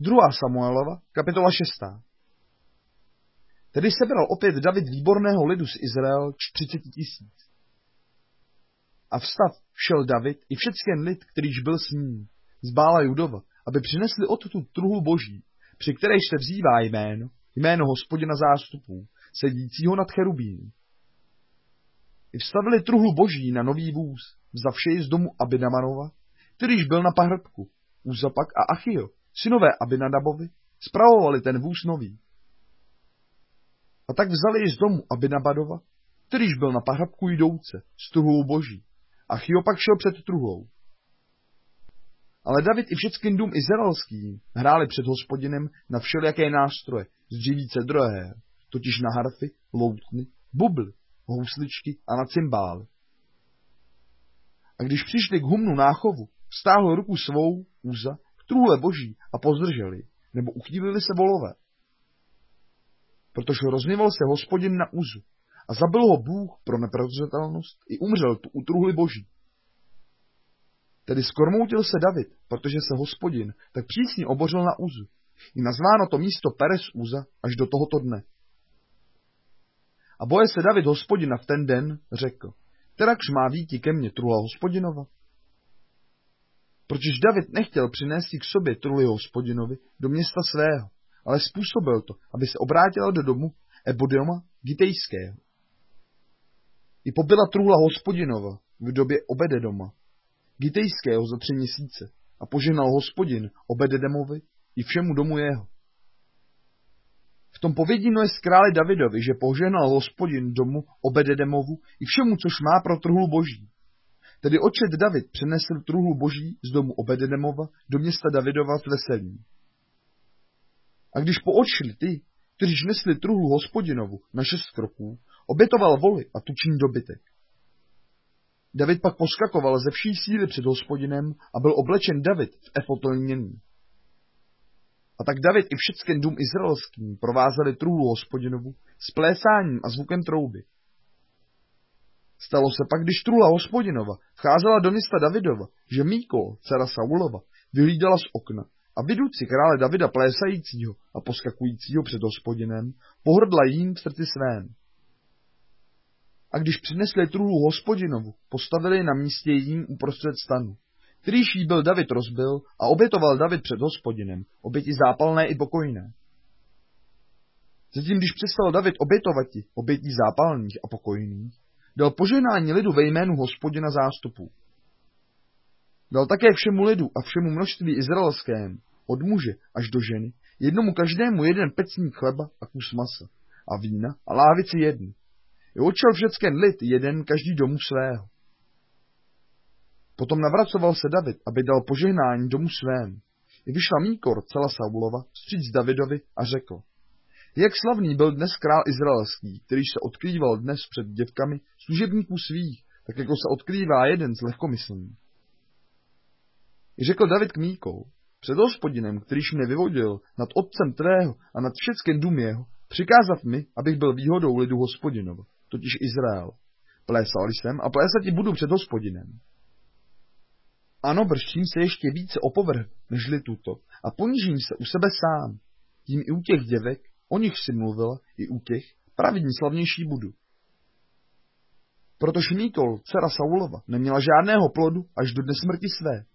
2. Samuelova, kapitola 6. Tedy sebral opět David výborného lidu z Izrael 40 000. A vstav šel David i všetken lid, kterýž byl s ním, z Bála Judova, aby přinesli odtud truhlu boží, při kteréž se vzývá jméno Hospodina zástupů, sedícího nad cherubíny. I vstavili truhlu boží na nový vůz, vzavše ji z domu Abinamanova, kterýž byl na pahrbku. Uzapak a Achio, synové Abinadabovi, spravovali ten vůz nový. A tak vzali ji z domu Abinabadova, kterýž byl na pahrbku jdouce, s truhlou boží. Achio pak šel před truhlou. Ale David i všechny dům izraelský hráli před Hospodinem na všelijaké nástroje z dřevíce drahé, totiž na harfy, loutny, bubly, housličky a na cymbály. A když přišli k humnu náchovu, vztáhl ruku svou, Uza, k truhle boží a pozdrželi, nebo uchýlili se volové. Protože rozněval se Hospodin na Uzu a zabil ho Bůh pro neprozřetelnost i umřel tu u truhly boží. Tedy skormoutil se David, protože se Hospodin tak přísně obořil na Uzu. I nazváno to místo Peres Uza až do tohoto dne. A boje se David Hospodina v ten den, řekl, kterakž má výti ke mně truhla Hospodinova? Protože David nechtěl přinést k sobě truhly Hospodinovi do města svého, ale způsobil to, aby se obrátila do domu Ebodoma Gitejského. I pobyla truhla Hospodinova v době Obededoma Gitejského za 3 měsíce a požehnal Hospodin Obededemovi i všemu domu jeho. V tom povědíno je z králi Davidovi, že požehnal Hospodin domu Obededemovu i všemu, což má pro truhlu boží. Tedy otčet David přenesl truhlu boží z domu Obededemova do města Davidova s veselím. A když poočli ty, kteříž nesli truhlu Hospodinovu na 6 kroků, obětoval voly a tučný dobytek. David pak poskakoval ze vší síly před Hospodinem a byl oblečen David v efod lněný. A tak David i všechen dům izraelským provázeli truhlu Hospodinovu s plésáním a zvukem trouby. Stalo se pak, když truhla Hospodinova vcházela do města Davidova, že Míkol, dcera Saulova, vyhlídala z okna a vidoucí krále Davida plésajícího a poskakujícího před Hospodinem, pohrdla jím v srdci svém. A když přinesli truhlu Hospodinovu, postavili na místě jím uprostřed stanu, kterýž jí byl David rozbil a obětoval David před Hospodinem, oběti zápalné i pokojné. Zatím, když přestal David obětovati obětí zápalných a pokojných, dal požehnání lidu ve jménu Hospodina zástupů. Dal také všemu lidu a všemu množství izraelskému, od muže až do ženy, jednomu každému 1 pecník chleba a kus masa, a vína a lávici 1. I odšel všechen lid jeden každý domu svého. Potom navracoval se David, aby dal požehnání domu svému. I vyšla Míkor, dcera Saulova, vstříc Davidovi a řekl, jak slavný byl dnes král izraelský, kterýž se odkrýval dnes před děvkami služebníků svých, tak jako se odkrývá jeden z lehkomyslných. I řekl David k Míkol, před Hospodinem, kterýž mne vyvodil nad otcem tvého a nad všechen dům jeho, přikázav mi, abych byl výhodou lidu Hospodinova, totiž Izrael. Plésal jsem a plésati budu před Hospodinem. Ano, brším se ještě více opovrh, nežli tuto, a ponížím se u sebe sám. Tím i u těch děvek, o nich si mluvila, i u těch, pravidní slavnější budu. Protože Míkol, dcera Saulova, neměla žádného plodu až do dne smrti své.